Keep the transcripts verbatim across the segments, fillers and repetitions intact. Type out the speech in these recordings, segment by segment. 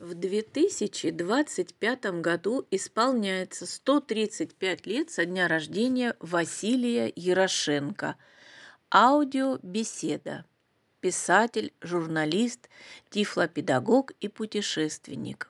В две тысячи двадцать пятом году исполняется сто тридцать пять лет со дня рождения Василия Ярошенко. Аудиобеседа. Писатель, журналист, тифлопедагог и путешественник.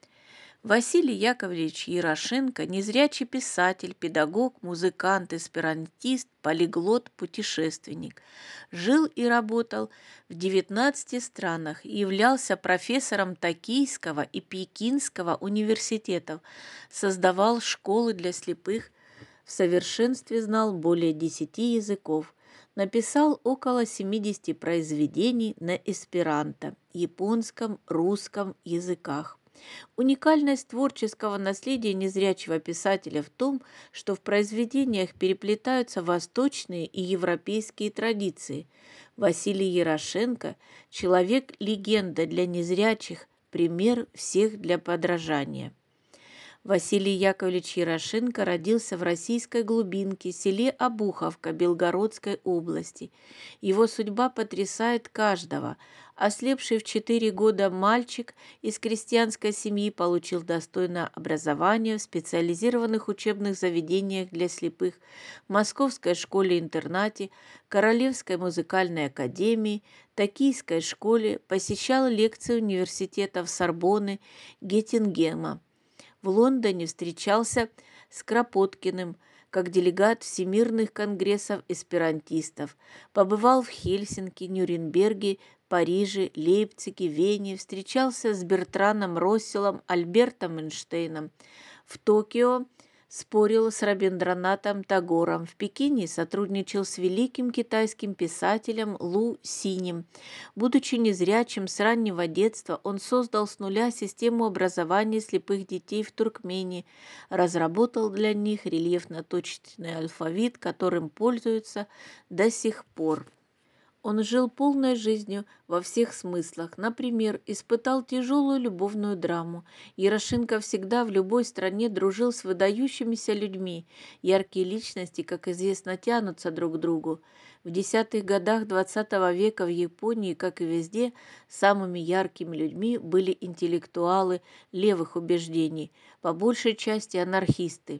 Василий Яковлевич Ярошенко – незрячий писатель, педагог, музыкант, эсперантист, полиглот, путешественник. Жил и работал в девятнадцати странах и являлся профессором Токийского и Пекинского университетов, создавал школы для слепых, в совершенстве знал более десяти языков. Написал около семидесяти произведений на эсперанто, японском, русском языках. Уникальность творческого наследия незрячего писателя в том, что в произведениях переплетаются восточные и европейские традиции. Василий Ярошенко – человек-легенда для незрячих, пример всех для подражания. Василий Яковлевич Ярошенко родился в российской глубинке, селе Обуховка Белгородской области. Его судьба потрясает каждого. Ослепший в четыре года мальчик из крестьянской семьи получил достойное образование в специализированных учебных заведениях для слепых, Московской школе-интернате, Королевской музыкальной академии, Токийской школе, посещал лекции университетов Сорбонны, Геттингена. В Лондоне встречался с Кропоткиным как делегат всемирных конгрессов эсперантистов, побывал в Хельсинки, Нюрнберге, Париже, Лейпциге, Вене, встречался с Бертраном Росселлом, Альбертом Эйнштейном. В Токио спорил с Рабиндранатом Тагором. В Пекине сотрудничал с великим китайским писателем Лу Синем. Будучи незрячим с раннего детства, он создал с нуля систему образования слепых детей в Туркмении, разработал для них рельефно-точечный алфавит, которым пользуются до сих пор. Он жил полной жизнью во всех смыслах. Например, испытал тяжелую любовную драму. Ярошенко всегда в любой стране дружил с выдающимися людьми. Яркие личности, как известно, тянутся друг к другу. В десятых годах двадцатого века в Японии, как и везде, самыми яркими людьми были интеллектуалы левых убеждений, по большей части анархисты.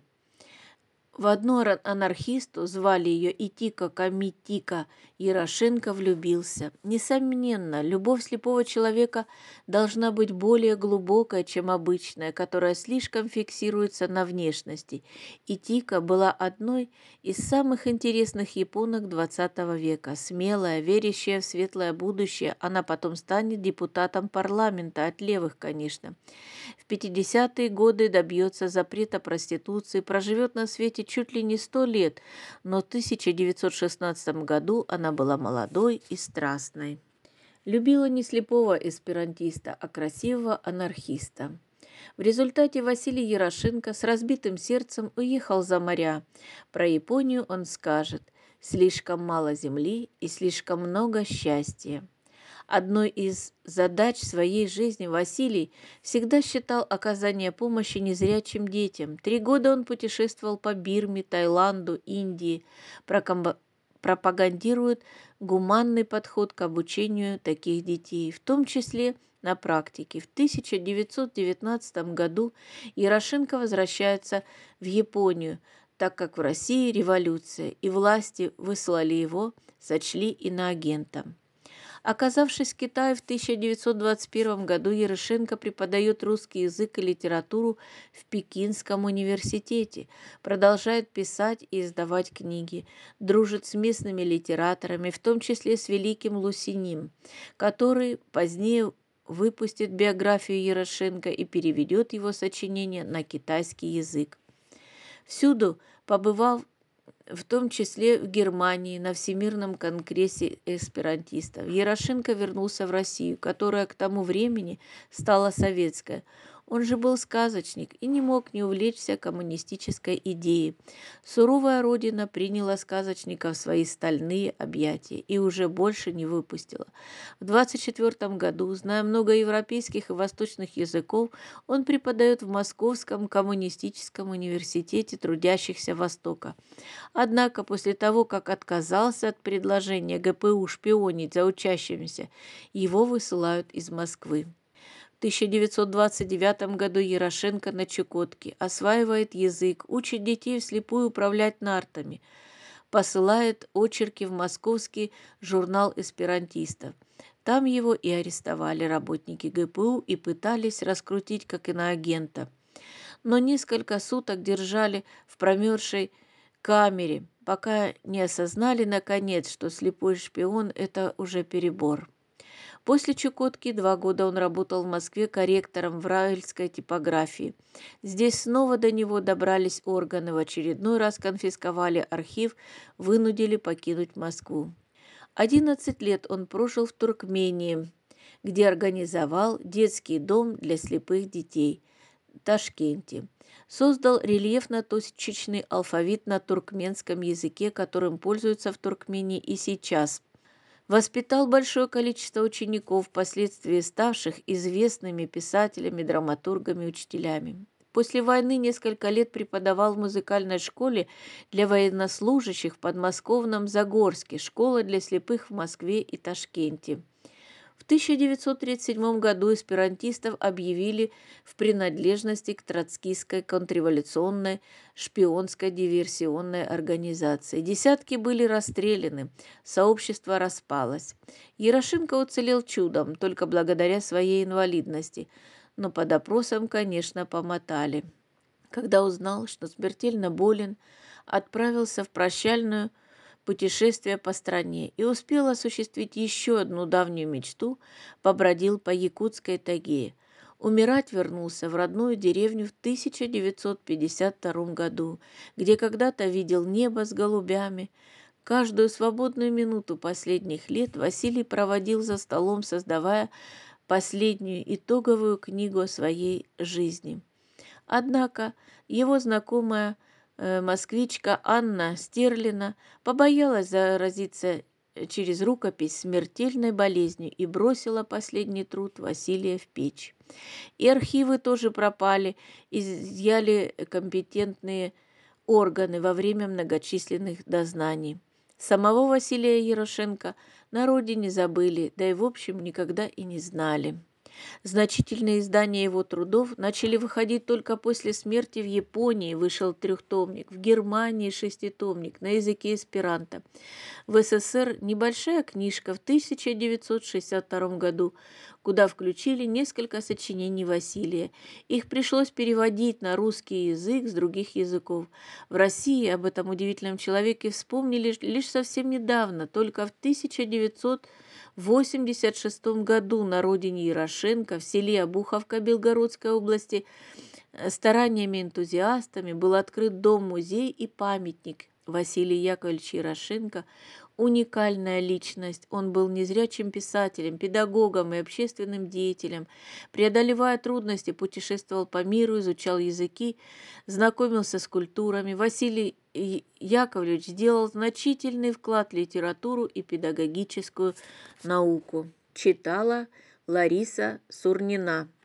В одну анархисту, звали ее Итико Камитика, Ярошенко влюбился. Несомненно, любовь слепого человека должна быть более глубокая, чем обычная, которая слишком фиксируется на внешности. Итико была одной из самых интересных японок двадцатого века. Смелая, верящая в светлое будущее, она потом станет депутатом парламента, от левых, конечно. В пятидесятые годы добьется запрета проституции, проживет на свете чуть ли не сто лет, но в тысяча девятьсот шестнадцатом году она была молодой и страстной. Любила не слепого эсперантиста, а красивого анархиста. В результате Василий Ярошенко с разбитым сердцем уехал за моря. Про Японию он скажет: «Слишком мало земли и слишком много счастья». Одной из задач своей жизни Василий всегда считал оказание помощи незрячим детям. Три года он путешествовал по Бирме, Таиланду, Индии, пропагандирует гуманный подход к обучению таких детей, в том числе на практике. В тысяча девятьсот девятнадцатом году Ярошенко возвращается в Японию, так как в России революция, и власти выслали его, сочли иноагентом. Оказавшись в Китае в тысяча девятьсот двадцать первом году, Ярошенко преподает русский язык и литературу в Пекинском университете, продолжает писать и издавать книги, дружит с местными литераторами, в том числе с великим Лу Синем, который позднее выпустит биографию Ярошенко и переведет его сочинения на китайский язык. Всюду побывав, в том числе в Германии, на Всемирном конгрессе эсперантистов. Ярошенко вернулся в Россию, которая к тому времени стала советской. Он же был сказочник и не мог не увлечься коммунистической идеей. Суровая родина приняла сказочника в свои стальные объятия и уже больше не выпустила. В двадцать четвёртом году, зная много европейских и восточных языков, он преподает в Московском коммунистическом университете трудящихся Востока. Однако после того, как отказался от предложения гэ пэ у шпионить за учащимися, его высылают из Москвы. В тысяча девятьсот двадцать девятом году Ярошенко на Чукотке осваивает язык, учит детей вслепую управлять нартами, посылает очерки в московский журнал эсперантистов. Там его и арестовали работники ГПУ и пытались раскрутить как иноагента. Но несколько суток держали в промерзшей камере, пока не осознали наконец, что слепой шпион – это уже перебор. После Чукотки два года он работал в Москве корректором в раэльской типографии. Здесь снова до него добрались органы, в очередной раз конфисковали архив, вынудили покинуть Москву. Одиннадцать лет он прожил в Туркмении, где организовал детский дом для слепых детей в Ташкенте. Создал рельефно-точечный алфавит на туркменском языке, которым пользуются в Туркмении и сейчас. Воспитал большое количество учеников, впоследствии ставших известными писателями, драматургами, учителями. После войны несколько лет преподавал в музыкальной школе для военнослужащих в подмосковном Загорске, школа для слепых в Москве и Ташкенте. В тысяча девятьсот тридцать седьмом году эсперантистов объявили в принадлежности к троцкистской контрреволюционной шпионской диверсионной организации. Десятки были расстреляны, сообщество распалось. Ярошенко уцелел чудом, только благодаря своей инвалидности, но под опросом, конечно, помотали. Когда узнал, что смертельно болен, отправился в прощальную путешествие по стране и успел осуществить еще одну давнюю мечту, побродил по якутской тайге. Умирать вернулся в родную деревню в тысяча девятьсот пятьдесят втором году, где когда-то видел небо с голубями. Каждую свободную минуту последних лет Василий проводил за столом, создавая последнюю итоговую книгу о своей жизни. Однако его знакомая москвичка Анна Стерлина побоялась заразиться через рукопись смертельной болезнью и бросила последний труд Василия в печь. И архивы тоже пропали, изъяли компетентные органы во время многочисленных дознаний. Самого Василия Ярошенко на родине забыли, да и в общем никогда и не знали. Значительные издания его трудов начали выходить только после смерти. В Японии вышел трехтомник, в Германии шеститомник на языке эсперанто. В СССР небольшая книжка в тысяча девятьсот шестьдесят втором году, куда включили несколько сочинений Василия. Их пришлось переводить на русский язык с других языков. В России об этом удивительном человеке вспомнили лишь совсем недавно, только в тысяча девятьсот восемьдесят шестом году на родине Ярошенко в селе Обуховка Белгородской области стараниями энтузиастами был открыт дом-музей и памятник. Василий Яковлевич Ярошенко – уникальная личность. Он был незрячим писателем, педагогом и общественным деятелем. Преодолевая трудности, путешествовал по миру, изучал языки, знакомился с культурами. Василий Яковлевич сделал значительный вклад в литературу и педагогическую науку. Читала Лариса Сурнина.